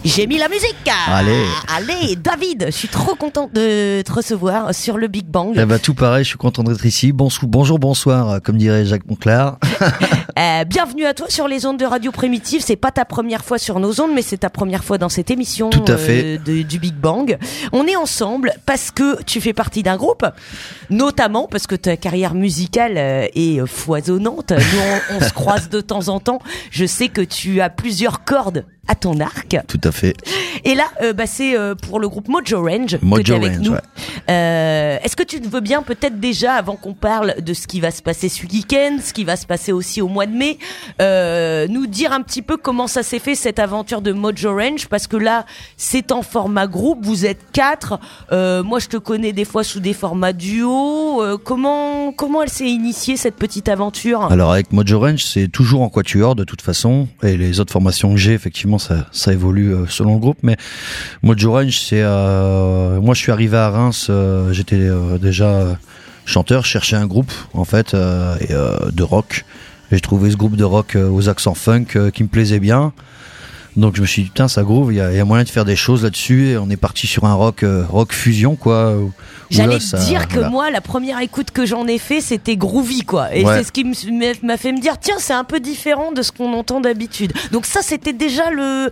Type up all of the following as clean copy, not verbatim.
J'ai mis la musique. Allez, David, je suis trop content de te recevoir sur le Big Bang. Eh ben, tout pareil, je suis content d'être ici. Bonjour, bonsoir, comme dirait Jacques Monclar. Bienvenue à toi sur les ondes de Radio Primitive. C'est pas ta première fois sur nos ondes, mais c'est ta première fois dans cette émission. Tout à fait. Du Big Bang. On est ensemble parce que tu fais partie d'un groupe, notamment parce que ta carrière musicale est foisonnante. Nous, on se croise de temps en temps. Je sais que tu as plusieurs cordes à ton arc. Tout à fait. Et là, c'est pour le groupe Mojo Range que tu es avec nous. Ouais. Est-ce que tu veux bien peut-être déjà, avant qu'on parle de ce qui va se passer ce week-end, ce qui va se passer aussi au mois de mai, nous dire un petit peu comment ça s'est fait cette aventure de Mojo Range, parce que là, c'est en format groupe, vous êtes 4. Moi, je te connais des fois sous des formats duo. Comment elle s'est initiée cette petite aventure ? Alors avec Mojo Range, c'est toujours en quatuor de toute façon, et les autres formations que j'ai, effectivement, ça évolue selon le groupe, mais Mojo Range, c'est moi je suis arrivé à Reims, j'étais déjà chanteur, je cherchais un groupe en fait de rock. J'ai trouvé ce groupe de rock aux accents funk qui me plaisait bien. Donc je me suis dit putain, ça groove, il y a moyen de faire des choses là-dessus, et on est parti sur un rock fusion quoi. J'allais te dire que moi, la première écoute que j'en ai fait, c'était groovy quoi, et c'est ce qui m'a fait me dire tiens, c'est un peu différent de ce qu'on entend d'habitude. Donc ça, c'était déjà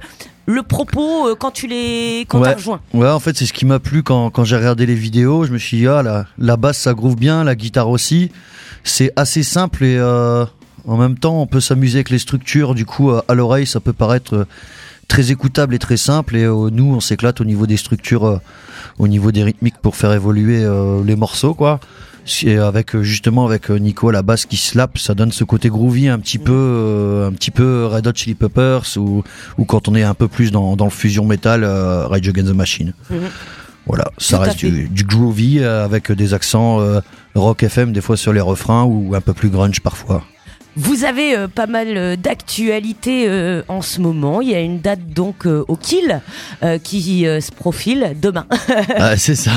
le propos quand t'as rejoint. Ouais, en fait c'est ce qui m'a plu quand j'ai regardé les vidéos. Je me suis dit la basse ça groove bien, la guitare aussi. C'est assez simple et en même temps on peut s'amuser avec les structures. Du coup à l'oreille ça peut paraître très écoutable et très simple, et nous on s'éclate au niveau des structures, au niveau des rythmiques pour faire évoluer les morceaux quoi. Et avec Nico à la basse qui slap, ça donne ce côté groovy un petit peu Red Hot Chili Peppers, ou quand on est un peu plus dans le fusion metal, Rage Against the Machine. Voilà, ça reste du groovy avec des accents rock FM des fois sur les refrains, ou un peu plus grunge parfois. Vous avez pas mal d'actualités en ce moment. Il y a une date donc au Kill qui se profile demain. Ah, c'est ça.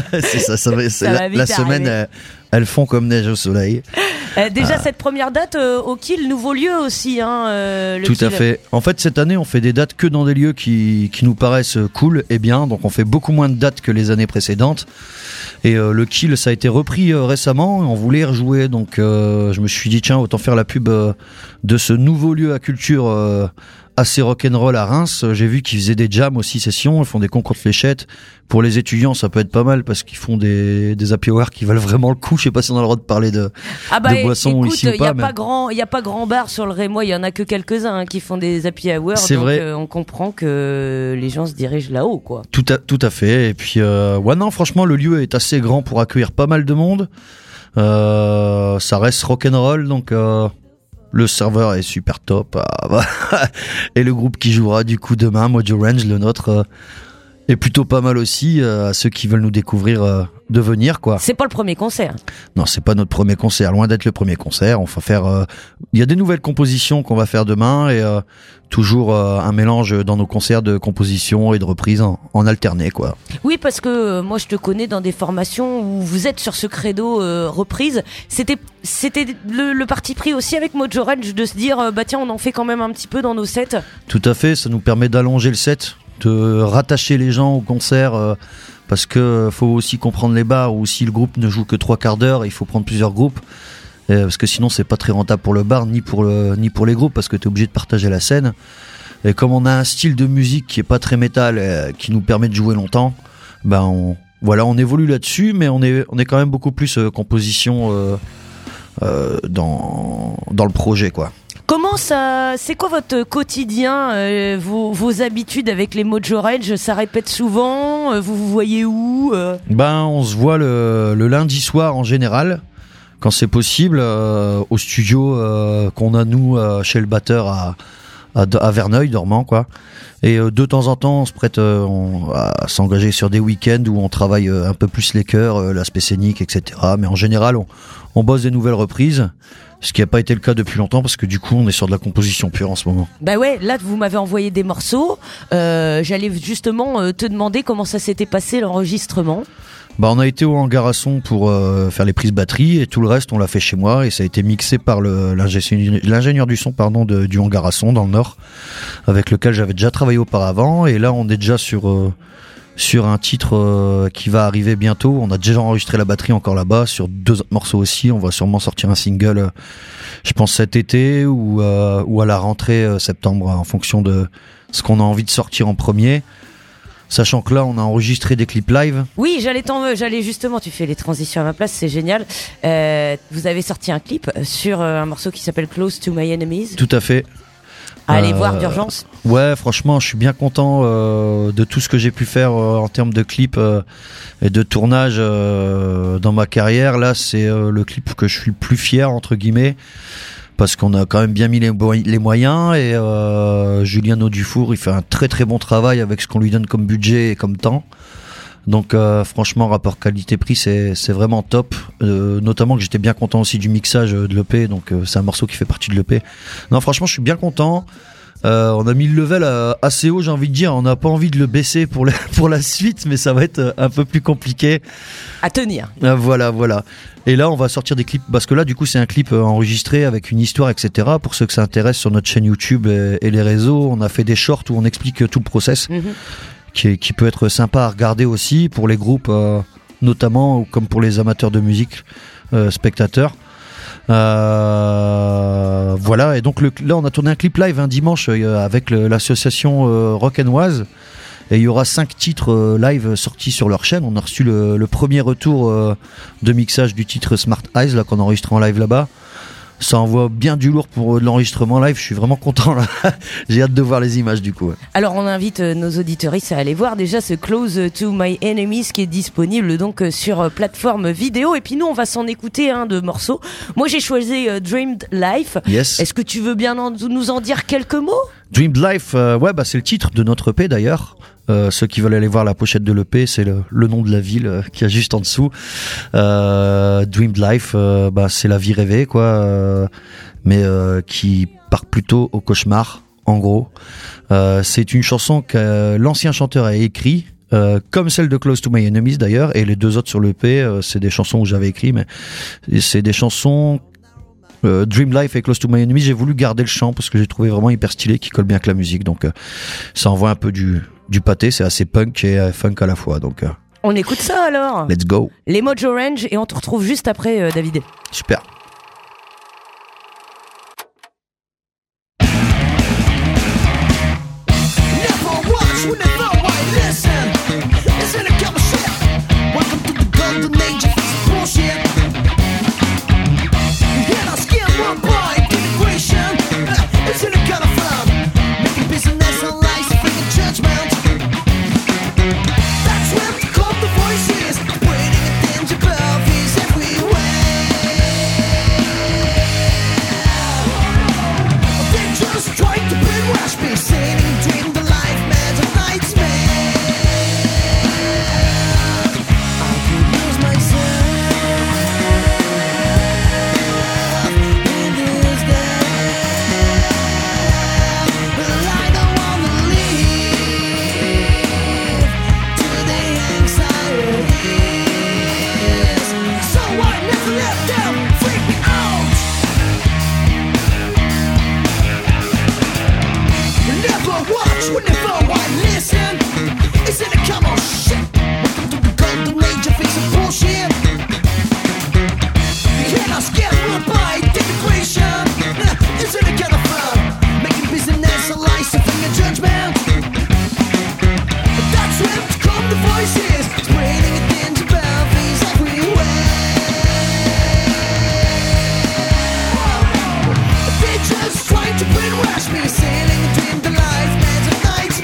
La semaine, elles font comme neige au soleil. Déjà cette première date au Kill, nouveau lieu aussi. Tout à fait. En fait, cette année, on fait des dates que dans des lieux qui nous paraissent cool et bien. Donc on fait beaucoup moins de dates que les années précédentes. Et le Kill, ça a été repris récemment. On voulait y rejouer, donc je me suis dit tiens, autant faire la pub de ce nouveau lieu à culture assez rock'n'roll à Reims. J'ai vu qu'ils faisaient des jams aussi, sessions, ils font des concours de fléchettes. Pour les étudiants, ça peut être pas mal parce qu'ils font des happy hours qui valent vraiment le coup. Je sais pas si on a le droit de parler de boissons ici ou pas. Il y a pas grand bar sur le Rémois, il y en a que quelques-uns qui font des happy hours. C'est donc vrai. On comprend que les gens se dirigent là-haut quoi. Tout à fait. Et puis non, franchement, le lieu est assez grand pour accueillir pas mal de monde. Ça reste rock'n'roll, donc le serveur est super top. Et le groupe qui jouera du coup demain, Mojo Range, le nôtre, est plutôt pas mal aussi, à ceux qui veulent nous découvrir de venir quoi. C'est pas le premier concert. Non, c'est pas notre premier concert, loin d'être le premier concert. On va faire il y a des nouvelles compositions qu'on va faire demain, et toujours un mélange dans nos concerts de compositions et de reprises en alterné quoi. Oui, parce que moi je te connais dans des formations où vous êtes sur ce credo reprise. C'était le parti pris aussi avec Mojo Range de se dire tiens, on en fait quand même un petit peu dans nos sets. Tout à fait, ça nous permet d'allonger le set, de rattacher les gens au concert, parce que faut aussi comprendre les bars où si le groupe ne joue que 3 quarts d'heure, il faut prendre plusieurs groupes, parce que sinon c'est pas très rentable pour le bar ni pour les groupes, parce que t'es obligé de partager la scène. Et comme on a un style de musique qui est pas très métal, qui nous permet de jouer longtemps, on évolue là-dessus, mais on est quand même beaucoup plus composition dans le projet quoi. Comment ça, c'est quoi votre quotidien, vos habitudes avec les Mojo Range? Ça répète souvent, vous voyez où? On se voit le lundi soir en général, quand c'est possible, au studio qu'on a nous chez le batteur à Verneuil, Dormant quoi. Et de temps en temps on se prête à s'engager sur des week-ends où on travaille un peu plus les chœurs, l'aspect scénique, etc. Mais en général on bosse des nouvelles reprises Ce qui n'a pas été le cas depuis longtemps parce que du coup on est sur de la composition pure en ce moment. Bah ouais, là vous m'avez envoyé des morceaux. J'allais justement te demander comment ça s'était passé l'enregistrement. Bah on a été au hangar à son pour faire les prises batterie et tout le reste on l'a fait chez moi et ça a été mixé par l'ingénieur du son du hangar à son dans le Nord avec lequel j'avais déjà travaillé auparavant et là on est déjà sur un titre qui va arriver bientôt. On a déjà enregistré la batterie encore là-bas sur 2 autres morceaux aussi. On va sûrement sortir un single je pense cet été ou à la rentrée septembre en fonction de ce qu'on a envie de sortir en premier. Sachant que là, on a enregistré des clips live. Oui, j'allais justement, tu fais les transitions à ma place, c'est génial. Vous avez sorti un clip sur un morceau qui s'appelle Close to My Enemies. Tout à fait. Allez voir d'urgence. Ouais, franchement, je suis bien content de tout ce que j'ai pu faire en termes de clips et de tournage dans ma carrière. Là, c'est le clip que je suis le plus fier, entre guillemets. Parce qu'on a quand même bien mis les moyens et Julien Dufour il fait un très très bon travail avec ce qu'on lui donne comme budget et comme temps. Donc franchement rapport qualité-prix c'est vraiment top. Notamment que j'étais bien content aussi du mixage de l'EP, donc c'est un morceau qui fait partie de l'EP. Non franchement je suis bien content. On a mis le level assez haut, j'ai envie de dire. On n'a pas envie de le baisser pour la suite, mais ça va être un peu plus compliqué à tenir. Voilà. Et là, on va sortir des clips parce que là, du coup, c'est un clip enregistré avec une histoire, etc. Pour ceux que ça intéresse sur notre chaîne YouTube et les réseaux, on a fait des shorts où on explique tout le process, qui peut être sympa à regarder aussi pour les groupes, notamment comme pour les amateurs de musique, spectateurs. Voilà, et donc là on a tourné un clip live un dimanche avec l'association Rock'n'Oise et il y aura 5 titres live sortis sur leur chaîne. On a reçu le premier retour de mixage du titre Smart Eyes là qu'on a enregistré en live là-bas. Ça envoie bien du lourd pour de l'enregistrement live, je suis vraiment content là. J'ai hâte de voir les images du coup. Ouais. Alors on invite nos auditeuristes à aller voir déjà ce Close to My Enemies qui est disponible donc sur plateforme vidéo et puis nous on va s'en écouter de morceaux. Moi j'ai choisi Dreamed Life. Yes. Est-ce que tu veux bien nous en dire quelques mots? Dreamed Life, ouais c'est le titre de notre EP d'ailleurs. Ceux qui veulent aller voir la pochette de l'EP, c'est le nom de la ville qui est juste en dessous. Dreamed Life, c'est la vie rêvée, quoi, mais qui part plutôt au cauchemar, en gros. C'est une chanson que l'ancien chanteur a écrit, comme celle de Close to My Enemies d'ailleurs, et les 2 autres sur l'EP, c'est des chansons que j'avais écrites, mais c'est des chansons. Dream Life et Close to My Enemy, j'ai voulu garder le chant parce que j'ai trouvé vraiment hyper stylé, qui colle bien avec la musique, donc ça envoie un peu du pâté, c'est assez punk et funk à la fois, donc on écoute ça alors. Let's go. Les Mojo Range et on te retrouve juste après David. Super. Trying to brainwash me, sailing between the life, man's of nightmares.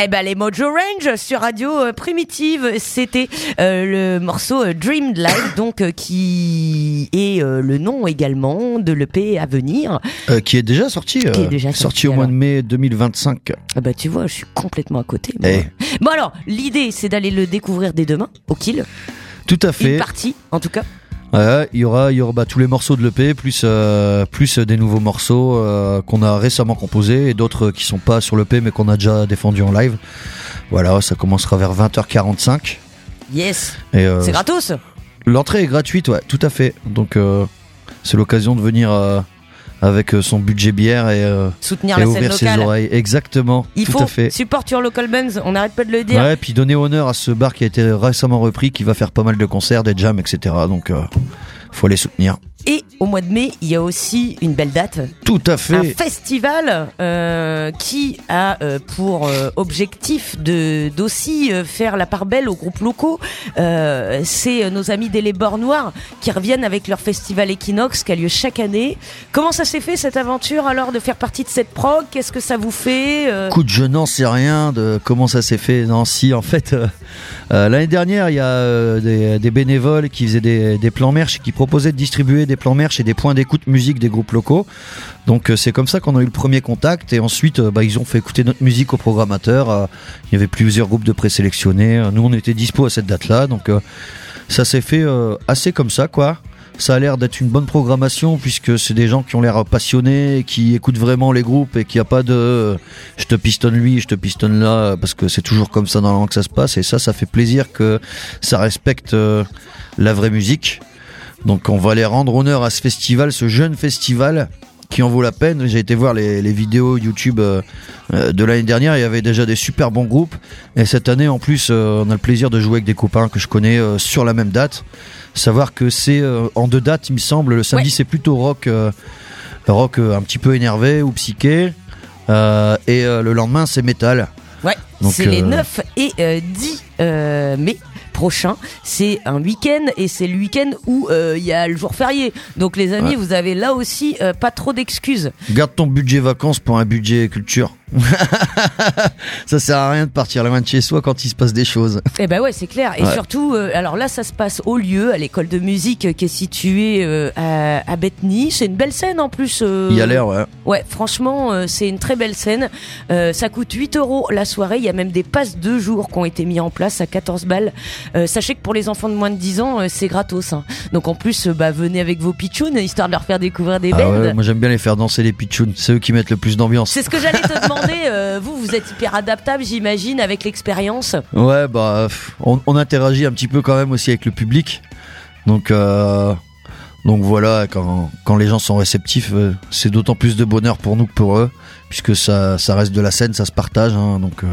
Eh ben les Mojo Range sur Radio Primitive, c'était le morceau Dreamed Live, donc qui est le nom également de l'EP à venir, qui est déjà sorti, sorti au mois de mai 2025. Ah bah tu vois, je suis complètement à côté. Bon alors, l'idée c'est d'aller le découvrir dès demain au Kill. Tout à fait. Une partie, en tout cas. Ouais, il y aura tous les morceaux de l'EP plus des nouveaux morceaux qu'on a récemment composés et d'autres qui sont pas sur l'EP mais qu'on a déjà défendus en live. Voilà, ça commencera vers 20h45. Yes. Et c'est gratos. L'entrée est gratuite, ouais, tout à fait. Donc c'est l'occasion de venir avec son budget bière et soutenir la scène ouvrir locale. Ses oreilles. Exactement. Il tout faut à fait. Support your local bands, on n'arrête pas de le dire. Ouais, puis donner honneur à ce bar qui a été récemment repris, qui va faire pas mal de concerts, des jams, etc. Donc faut les soutenir. Et au mois de mai, il y a aussi une belle date. Tout à fait. Un festival qui a pour objectif d'aussi faire la part belle aux groupes locaux. C'est nos amis des Les Bords Noirs qui reviennent avec leur festival Equinox qui a lieu chaque année. Comment ça s'est fait cette aventure alors de faire partie de cette prog? Qu'est-ce que ça vous fait Écoute, je n'en sais rien de comment ça s'est fait. Non, si, en fait, l'année dernière, il y a des bénévoles qui faisaient des plans merch, qui proposaient de distribuer des plans merch et des points d'écoute musique des groupes locaux. Donc c'est comme ça qu'on a eu le premier contact et ensuite ils ont fait écouter notre musique au programmateur. Il y avait plusieurs groupes de présélectionnés. Nous on était dispo à cette date-là, donc ça s'est fait assez comme ça quoi. Ça a l'air d'être une bonne programmation puisque c'est des gens qui ont l'air passionnés, qui écoutent vraiment les groupes et qu'il n'y a pas de je te pistonne lui, je te pistonne là, parce que c'est toujours comme ça dans la langue que ça se passe et ça fait plaisir que ça respecte la vraie musique. Donc on va aller rendre honneur à ce festival, ce jeune festival qui en vaut la peine. J'ai été voir les vidéos YouTube de l'année dernière, il y avait déjà des super bons groupes. Et cette année en plus, on a le plaisir de jouer avec des copains que je connais sur la même date. Savoir que c'est en 2 dates, il me semble. Le samedi c'est plutôt rock un petit peu énervé ou psyché. Et le lendemain c'est métal. Ouais, donc, c'est les 9 et 10 mai prochain. C'est un week-end et c'est le week-end où il y a le jour férié. Donc les amis, vous avez là aussi pas trop d'excuses. Garde ton budget vacances pour un budget culture. Ça sert à rien de partir loin de chez soi quand il se passe des choses. Eh ben ouais, c'est clair. Et surtout, alors là, ça se passe au lieu, à l'école de musique qui est située à Bethany. C'est une belle scène en plus. Il y a l'air, ouais. Ouais, franchement, c'est une très belle scène. Ça coûte 8 € la soirée. Il y a même des passes 2 jours qui ont été mis en place à 14 balles. Sachez que pour les enfants de moins de 10 ans, c'est gratos. Hein. Donc en plus, venez avec vos pitchouns, histoire de leur faire découvrir des bands. Ouais, moi j'aime bien les faire danser les pitchouns. C'est eux qui mettent le plus d'ambiance. C'est ce que j'allais te demander. Vous êtes hyper adaptable, j'imagine, avec l'expérience. Ouais, on interagit un petit peu quand même aussi avec le public. Donc voilà, quand les gens sont réceptifs, c'est d'autant plus de bonheur pour nous que pour eux, puisque ça reste de la scène, ça se partage. Hein, donc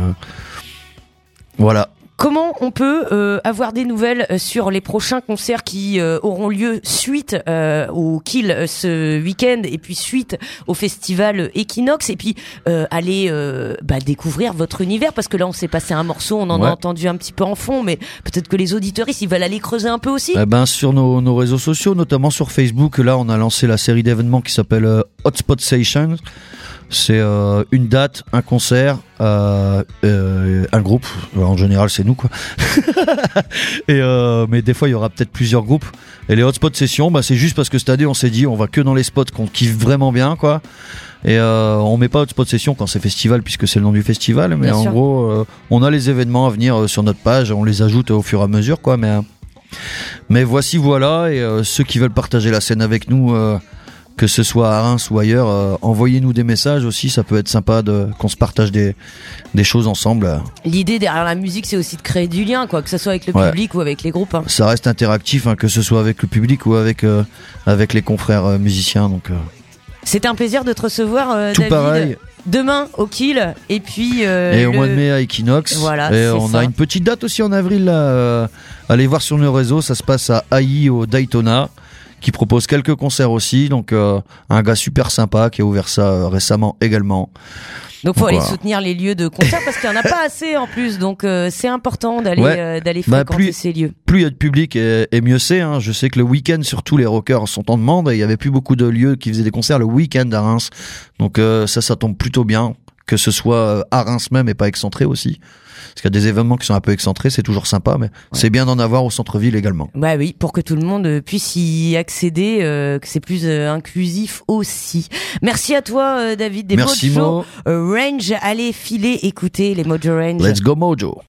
voilà. Comment on peut avoir des nouvelles sur les prochains concerts qui auront lieu suite au Kill ce week-end et puis suite au festival Equinox et puis aller découvrir votre univers parce que là on s'est passé un morceau, on en a entendu un petit peu en fond mais peut-être que les auditeuristes ils veulent aller creuser un peu aussi. Sur nos réseaux sociaux, notamment sur Facebook, là on a lancé la série d'événements qui s'appelle Hotspot Session. C'est une date, un concert, un groupe. En général, c'est nous, quoi. Mais des fois, il y aura peut-être plusieurs groupes. Et les hotspot sessions, c'est juste parce que cette année, on s'est dit, on va que dans les spots qu'on kiffe vraiment bien, quoi. Et on met pas hotspot session quand c'est festival, puisque c'est le nom du festival. Mais en gros, on a les événements à venir sur notre page. On les ajoute au fur et à mesure, quoi. Mais voilà. Et ceux qui veulent partager la scène avec nous. Que ce soit à Reims ou ailleurs, envoyez-nous des messages aussi, ça peut être sympa qu'on se partage des choses ensemble. L'idée derrière la musique, c'est aussi de créer du lien, quoi, que ce soit avec le public ou avec les groupes. Hein. Ça reste interactif, que ce soit avec le public ou avec les confrères musiciens. Donc, c'était un plaisir de te recevoir, tout David. Pareil. Demain au Kill et puis et au mois de mai à Equinox. Voilà, et on a une petite date aussi en avril là. Allez voir sur nos réseaux, ça se passe à Haï au Daytona. Qui propose quelques concerts aussi, donc un gars super sympa qui a ouvert ça récemment également. Donc faut aller soutenir les lieux de concert parce qu'il n'y en a pas assez en plus, donc c'est important d'aller fréquenter ces lieux. Plus il y a de public et mieux c'est. Hein. Je sais que le week-end surtout les rockers sont en demande et il y avait plus beaucoup de lieux qui faisaient des concerts le week-end à Reims, donc ça tombe plutôt bien que ce soit à Reims même et pas excentré aussi. Parce qu'il y a des événements qui sont un peu excentrés, c'est toujours sympa, mais c'est bien d'en avoir au centre-ville également. Bah oui, pour que tout le monde puisse y accéder, que c'est plus inclusif aussi. Merci à toi, David, des Merci, Mojo Range. Allez filer, écoutez les Mojo Range. Let's go Mojo.